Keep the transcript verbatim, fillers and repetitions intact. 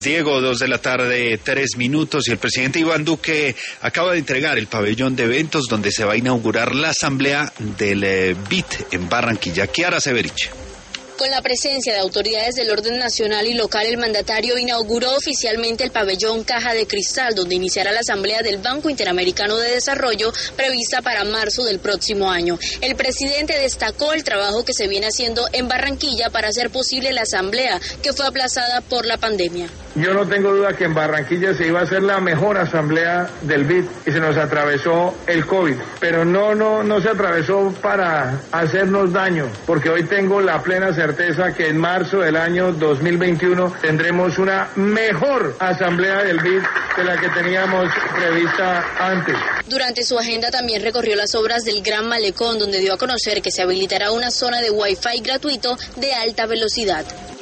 Diego, dos de la tarde, tres minutos, y el presidente Iván Duque acaba de entregar el pabellón de eventos donde se va a inaugurar la asamblea del eh, B I T en Barranquilla. Kiara Severich. Con la presencia de autoridades del orden nacional y local, el mandatario inauguró oficialmente el pabellón Caja de Cristal, donde iniciará la asamblea del Banco Interamericano de Desarrollo, prevista para marzo del próximo año. El presidente destacó el trabajo que se viene haciendo en Barranquilla para hacer posible la asamblea, que fue aplazada por la pandemia. Yo no tengo duda que en Barranquilla se iba a hacer la mejor asamblea del B I T y se nos atravesó el COVID, pero no, no, no se atravesó para hacernos daño, porque hoy tengo la plena certeza que en marzo del año dos mil veintiuno tendremos una mejor asamblea del B I T que la que teníamos prevista antes. Durante su agenda también recorrió las obras del Gran Malecón, donde dio a conocer que se habilitará una zona de Wi-Fi gratuito de alta velocidad.